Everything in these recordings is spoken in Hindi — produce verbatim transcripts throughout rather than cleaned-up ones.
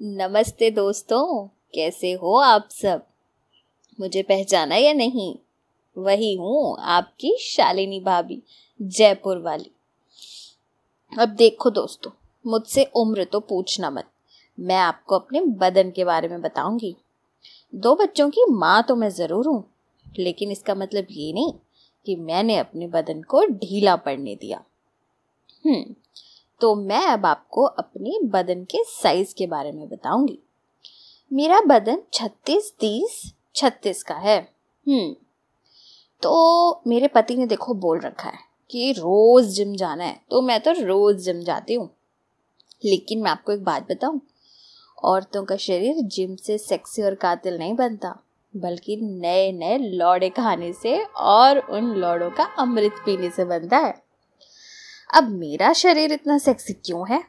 नमस्ते दोस्तों, कैसे हो आप सब। मुझे पहचाना या नहीं? वही हूँ, आपकी शालिनी भाभी, जयपुर वाली। अब देखो दोस्तों, मुझसे उम्र तो पूछना मत। मैं आपको अपने बदन के बारे में बताऊंगी। दो बच्चों की माँ तो मैं ज़रूर हूँ, लेकिन इसका मतलब ये नहीं कि मैंने अपने बदन को ढीला पड़ने दिया। हम्म तो मैं अब आपको अपने बदन के साइज के बारे में बताऊंगी। मेरा बदन छत्तीस तीस छत्तीस का है। हम्म तो मेरे पति ने देखो बोल रखा है कि रोज जिम जाना है, तो मैं तो रोज जिम जाती हूँ। लेकिन मैं आपको एक बात बताऊं, औरतों का शरीर जिम से सेक्सी और कातिल नहीं बनता, बल्कि नए नए लौड़े खाने से और उन लौड़ों का अमृत पीने से बनता है। अब मेरा शरीर इतना सेक्सी क्यों है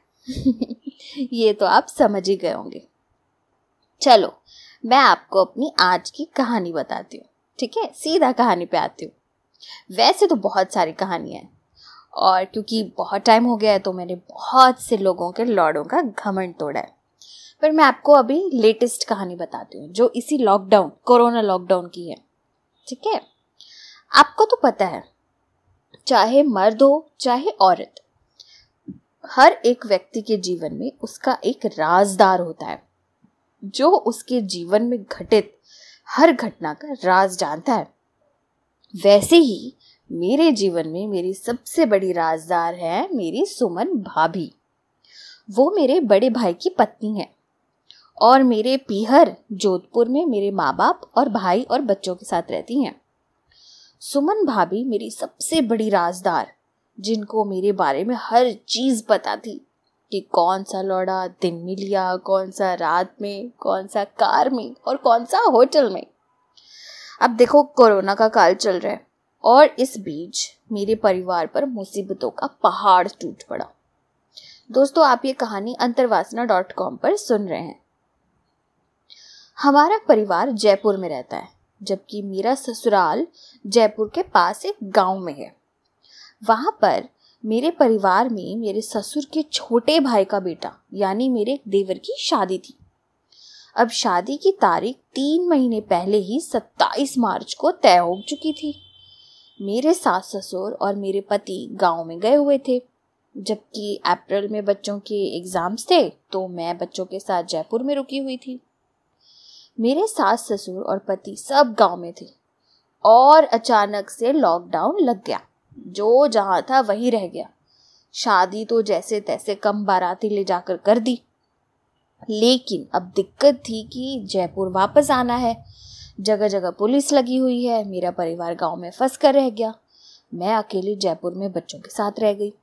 ये तो आप समझ ही गए होंगे। चलो मैं आपको अपनी आज की कहानी बताती हूँ। ठीक है, सीधा कहानी पे आती हूँ। वैसे तो बहुत सारी कहानियाँ हैं, और क्योंकि बहुत टाइम हो गया है तो मैंने बहुत से लोगों के लौड़ों का घमंड तोड़ा है। पर मैं आपको अभी लेटेस्ट कहानी बताती हूँ, जो इसी लॉकडाउन कोरोना लॉकडाउन की है। ठीक है, आपको तो पता है, चाहे मर्द हो चाहे औरत, हर एक व्यक्ति के जीवन में उसका एक राजदार होता है, जो उसके जीवन में घटित हर घटना का राज जानता है। वैसे ही मेरे जीवन में मेरी सबसे बड़ी राजदार है मेरी सुमन भाभी। वो मेरे बड़े भाई की पत्नी है और मेरे पीहर जोधपुर में मेरे माँ बाप और भाई और बच्चों के साथ रहती हैं। सुमन भाभी मेरी सबसे बड़ी राजदार, जिनको मेरे बारे में हर चीज पता थी कि कौन सा लौड़ा दिन में लिया, कौन सा रात में, कौन सा कार में और कौन सा होटल में। अब देखो, कोरोना का काल चल रहा है और इस बीच मेरे परिवार पर मुसीबतों का पहाड़ टूट पड़ा। दोस्तों, आप ये कहानी अंतर्वासना डॉट कॉम पर सुन रहे हैं। हमारा परिवार जयपुर में रहता है, जबकि मेरा ससुराल जयपुर के पास एक गांव में है। वहां पर मेरे परिवार में मेरे ससुर के छोटे भाई का बेटा यानी मेरे देवर की शादी थी। अब शादी की तारीख तीन महीने पहले ही सत्ताईस मार्च को तय हो चुकी थी। मेरे सास ससुर और मेरे पति गांव में गए हुए थे, जबकि अप्रैल में बच्चों के एग्जाम्स थे, तो मैं बच्चों के साथ जयपुर में रुकी हुई थी। मेरे सास ससुर और पति सब गांव में थे और अचानक से लॉकडाउन लग गया। जो जहां था वही रह गया। शादी तो जैसे तैसे कम बाराती ले जाकर कर दी, लेकिन अब दिक्कत थी कि जयपुर वापस आना है। जगह जगह पुलिस लगी हुई है। मेरा परिवार गांव में फंस कर रह गया। मैं अकेली जयपुर में बच्चों के साथ रह गई।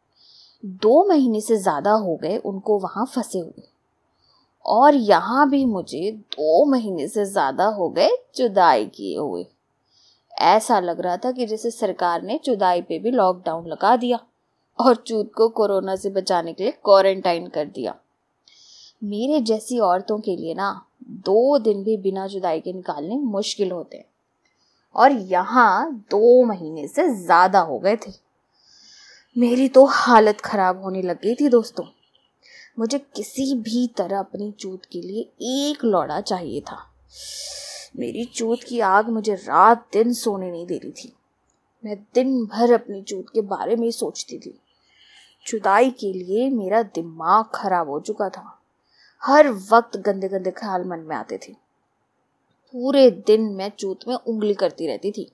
दो महीने से ज्यादा हो गए उनको वहां फंसे हुए, और यहाँ भी मुझे दो महीने से ज्यादा हो गए जुदाई किए हुए। ऐसा लग रहा था कि जैसे सरकार ने जुदाई पे भी लॉकडाउन लगा दिया और चूत को कोरोना से बचाने के लिए क्वारंटाइन कर दिया। मेरे जैसी औरतों के लिए ना दो दिन भी बिना जुदाई के निकालने मुश्किल होते हैं, और यहाँ दो महीने से ज्यादा हो गए थे। मेरी तो हालत खराब होने लग गई थी दोस्तों। मुझे किसी भी तरह अपनी चूत के लिए एक लौड़ा चाहिए था। मेरी चूत की आग मुझे रात दिन सोने नहीं दे रही थी। मैं दिन भर अपनी चूत के बारे में ही सोचती थी। जुदाई के लिए मेरा दिमाग खराब हो चुका था। हर वक्त गंदे गंदे ख्याल मन में आते थे। पूरे दिन मैं चूत में उंगली करती रहती थी।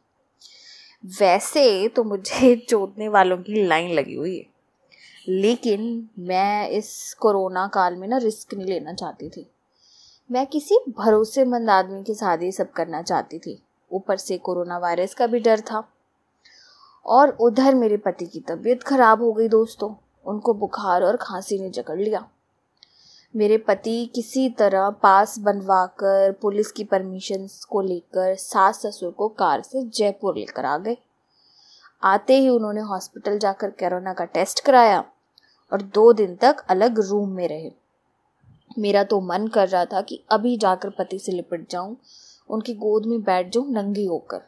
वैसे तो मुझे चोदने वालों की लाइन लगी हुई है, लेकिन मैं इस कोरोना काल में ना रिस्क नहीं लेना चाहती थी। मैं किसी भरोसेमंद आदमी के साथ ही सब करना चाहती थी। ऊपर से कोरोना वायरस का भी डर था, और उधर मेरे पति की तबीयत खराब हो गई दोस्तों। उनको बुखार और खांसी ने जकड़ लिया। मेरे पति किसी तरह पास बनवाकर पुलिस की परमिशन को लेकर सास ससुर को कार से जयपुर लेकर आ गए। आते ही उन्होंने हॉस्पिटल जाकर कोरोना का टेस्ट कराया और दो दिन तक अलग रूम में रहे। मेरा तो मन कर रहा था कि अभी जाकर पति से लिपट जाऊं, उनकी गोद में बैठ जाऊं नंगी होकर।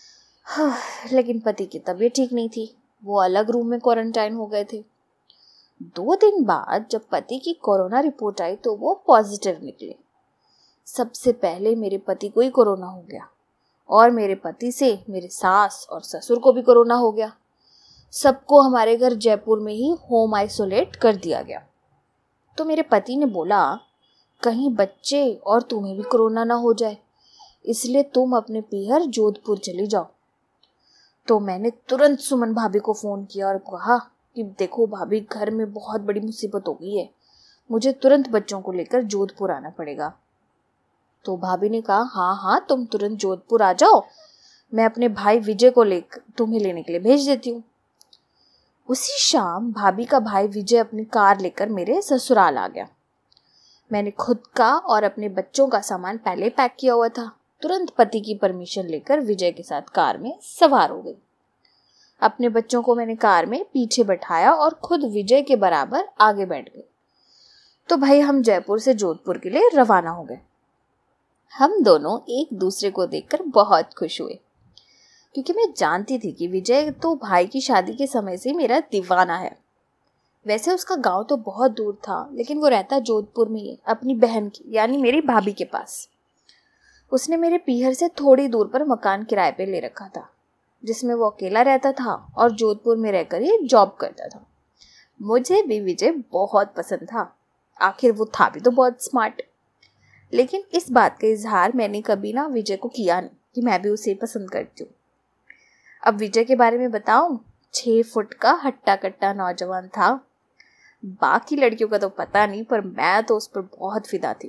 हाँ, लेकिन पति की तबीयत ठीक नहीं थी। वो अलग रूम में क्वारंटाइन हो गए थे। दो दिन बाद जब पति की कोरोना रिपोर्ट आई तो वो पॉजिटिव निकले। सबसे पहले मेरे पति को ही कोरोना हो गया और मेरे पति से मेरे सास और ससुर को भी कोरोना हो गया। सबको हमारे घर जयपुर में ही होम आइसोलेट कर दिया गया। तो मेरे पति ने बोला, कहीं बच्चे और तुम्हें भी कोरोना ना हो जाए, इसलिए तुम अपने पीहर जोधपुर चली जाओ। तो मैंने तुरंत सुमन भाभी को फ़ोन किया और कहा कि देखो भाभी, घर में बहुत बड़ी मुसीबत हो गई है, मुझे तुरंत बच्चों को लेकर जोधपुर आना पड़ेगा। तो भाभी ने कहा, हाँ हाँ तुम तुरंत जोधपुर आ जाओ, मैं अपने भाई विजय को लेकर तुम्हें लेने के लिए भेज देती हूँ। उसी शाम भाभी का भाई विजय अपनी कार लेकर मेरे ससुराल आ गया। मैंने खुद का और अपने बच्चों का सामान पहले पैक किया हुआ था। तुरंत पति की परमिशन लेकर विजय के साथ कार में सवार हो गई। अपने बच्चों को मैंने कार में पीछे बैठाया और खुद विजय के बराबर आगे बैठ गई। तो भाई हम जयपुर से जोधपुर के लिए रवाना हो गए। हम दोनों एक दूसरे को देखकर बहुत खुश हुए, क्योंकि मैं जानती थी कि विजय तो भाई की शादी के समय से मेरा दीवाना है। वैसे उसका गांव तो बहुत दूर था, लेकिन वो रहता जोधपुर में ही, अपनी बहन की यानी मेरी भाभी के पास। उसने मेरे पीहर से थोड़ी दूर पर मकान किराए पे ले रखा था, जिसमें वो अकेला रहता था और जोधपुर में रहकर ही जॉब करता था। मुझे भी विजय बहुत पसंद था, आखिर वो था भी तो बहुत स्मार्ट। लेकिन इस बात का इजहार मैंने कभी ना विजय को किया नहीं कि मैं भी उसे पसंद करती हूँ। अब विजय के बारे में बताऊं, छह फुट का हट्टा कट्टा नौजवान था। बाकी लड़कियों का तो पता नहीं, पर मैं तो उस पर बहुत फिदा थी।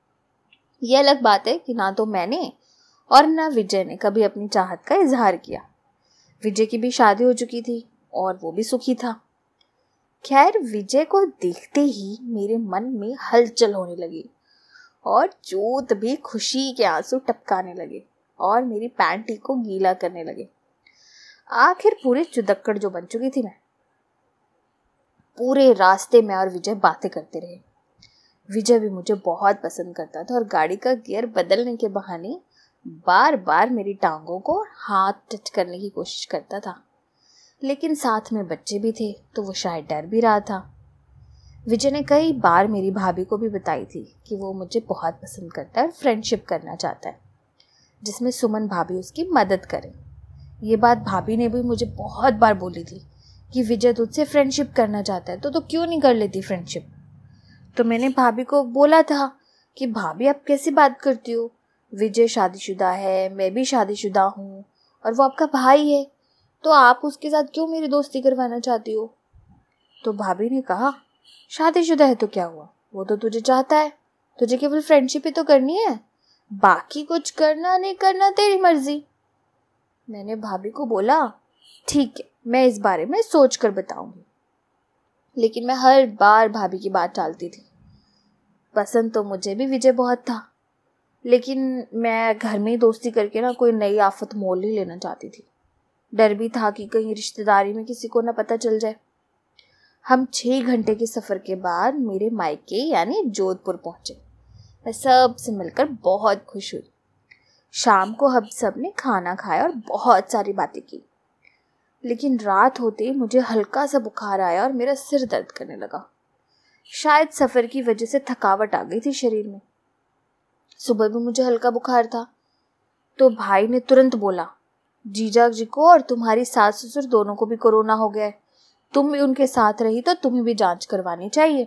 यह अलग बात है कि ना तो मैंने और ना विजय ने कभी अपनी चाहत का इजहार किया। विजय की भी शादी हो चुकी थी और वो भी सुखी था। खैर, विजय को देखते ही मेरे मन में हलचल होने लगी और जोत भी खुशी के आंसू टपकाने लगे और मेरी पैंटी को गीला करने लगे। आखिर पूरी चुदक्कड़ जो बन चुकी थी मैं। पूरे रास्ते में और विजय बातें करते रहे। विजय भी मुझे बहुत पसंद करता था और गाड़ी का गियर बदलने के बहाने बार बार मेरी टांगों को हाथ टच करने की कोशिश करता था। लेकिन साथ में बच्चे भी थे तो वो शायद डर भी रहा था। विजय ने कई बार मेरी भाभी को भी बताई थी कि वो मुझे बहुत पसंद करता है और फ्रेंडशिप करना चाहता है, जिसमें सुमन भाभी उसकी मदद करे। ये बात भाभी ने भी मुझे बहुत बार बोली थी कि विजय तुझसे फ्रेंडशिप करना चाहता है तो तो क्यों नहीं कर लेती फ्रेंडशिप। तो मैंने भाभी को बोला था कि भाभी आप कैसी बात करती हो, विजय शादीशुदा है, मैं भी शादीशुदा हूँ और वो आपका भाई है, तो आप उसके साथ क्यों मेरी दोस्ती करवाना चाहती हो। तो भाभी ने कहा, शादीशुदा है तो क्या हुआ, वो तो तुझे चाहता है, तुझे केवल फ्रेंडशिप ही तो करनी है, बाकी कुछ करना नहीं करना तेरी मर्जी। मैंने भाभी को बोला, ठीक है, मैं इस बारे में सोच कर बताऊंगी। लेकिन मैं हर बार भाभी की बात टालती थी। पसंद तो मुझे भी विजय बहुत था, लेकिन मैं घर में ही दोस्ती करके ना कोई नई आफत मोल नहीं लेना चाहती थी। डर भी था कि कहीं रिश्तेदारी में किसी को ना पता चल जाए। हम छः घंटे के सफ़र के बाद मेरे मायके यानी जोधपुर पहुँचे। मैं सबसे मिलकर बहुत खुश हुई। शाम को हम सब ने खाना खाया और बहुत सारी बातें की। लेकिन रात होते ही मुझे हल्का सा बुखार आया और मेरा सिर दर्द करने लगा। शायद सफ़र की वजह से थकावट आ गई थी शरीर में। सुबह भी मुझे हल्का बुखार था। तो भाई ने तुरंत बोला, जीजा जी को और तुम्हारी सास ससुर दोनों को भी कोरोना हो गया है, तुम भी उनके साथ रही तो तुम्हें भी जांच करवानी चाहिए।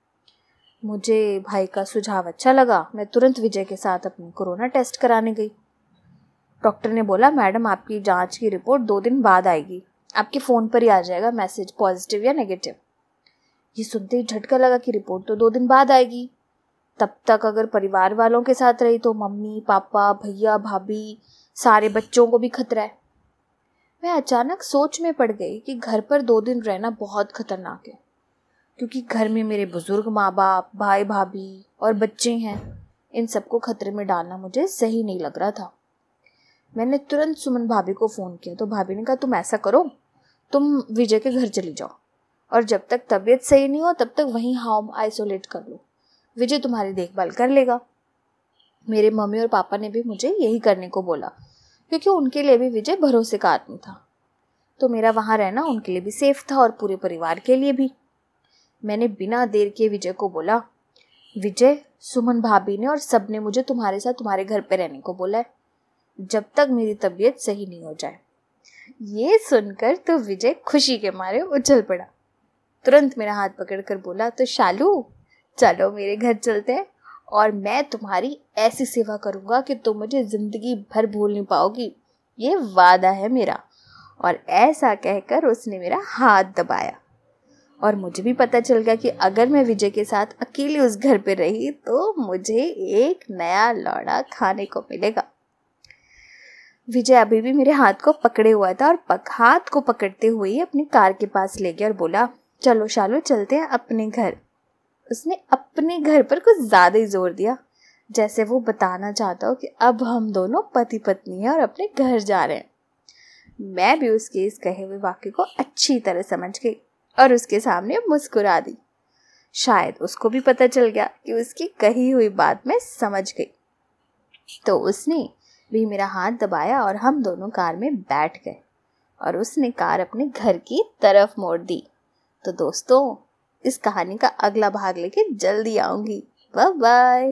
मुझे भाई का सुझाव अच्छा लगा। मैं तुरंत विजय के साथ अपनी कोरोना टेस्ट कराने गई। डॉक्टर ने बोला, मैडम आपकी जांच की रिपोर्ट दो दिन बाद आएगी, आपके फ़ोन पर ही आ जाएगा मैसेज, पॉजिटिव या नेगेटिव। ये सुनते ही झटका लगा कि रिपोर्ट तो दो दिन बाद आएगी। तब तक अगर परिवार वालों के साथ रही तो मम्मी पापा भैया भाभी सारे बच्चों को भी खतरा है। मैं अचानक सोच में पड़ गई कि घर पर दो दिन रहना बहुत खतरनाक है, क्योंकि घर में मेरे बुजुर्ग माँ बाप भाई भाभी और बच्चे हैं। इन सबको खतरे में डालना मुझे सही नहीं लग रहा था। मैंने तुरंत सुमन भाभी को फ़ोन किया तो भाभी ने कहा, तुम ऐसा करो, तुम विजय के घर चली जाओ और जब तक तबीयत सही नहीं हो तब तक वहीं होम आइसोलेट कर लो, विजय तुम्हारी देखभाल कर लेगा। मेरे मम्मी और पापा ने भी मुझे यही करने को बोला, क्योंकि उनके लिए भी विजय भरोसे का आदमी था। तो मेरा वहाँ रहना उनके लिए भी सेफ था और पूरे परिवार के लिए भी। मैंने बिना देर किए विजय को बोला, विजय, सुमन भाभी ने और सब ने मुझे तुम्हारे साथ तुम्हारे घर पे रहने को बोला है, जब तक मेरी तबीयत सही नहीं हो जाए। ये सुनकर तो विजय खुशी के मारे उछल पड़ा। तुरंत मेरा हाथ पकड़कर बोला, तो शालू चलो मेरे घर चलते हैं और मैं तुम्हारी ऐसी सेवा करूंगा कि तुम मुझे जिंदगी भर भूल नहीं पाओगी, ये वादा है मेरा। और ऐसा कहकर उसने मेरा हाथ दबाया और मुझे भी पता चल गया कि अगर मैं विजय के साथ अकेली उस घर पे रही तो मुझे एक नया लौड़ा खाने को मिलेगा। विजय अभी भी मेरे हाथ को पकड़े हुआ था और पक, हाथ को पकड़ते हुए अपनी कार के पास ले गया और बोला, चलो शालू चलते हैं अपने घर। उसने अपने घर पर कुछ ज्यादा ही जोर दिया, जैसे वो बताना चाहता हो कि अब हम दोनों पति पत्नी हैं और अपने घर जा रहे हैं। मैं भी उसके इस कहे हुए वाक्य को अच्छी तरह समझ गई और उसके सामने मुस्कुरा दी। शायद उसको भी पता चल गया कि उसकी कही हुई बात मैं समझ गई, तो उसने भी मेरा हाथ दबाया और हम दोनों कार में बैठ गए और उसने कार अपने घर की तरफ मोड़ दी। तो दोस्तों, इस कहानी का अगला भाग लेके जल्दी आऊंगी। Bye bye.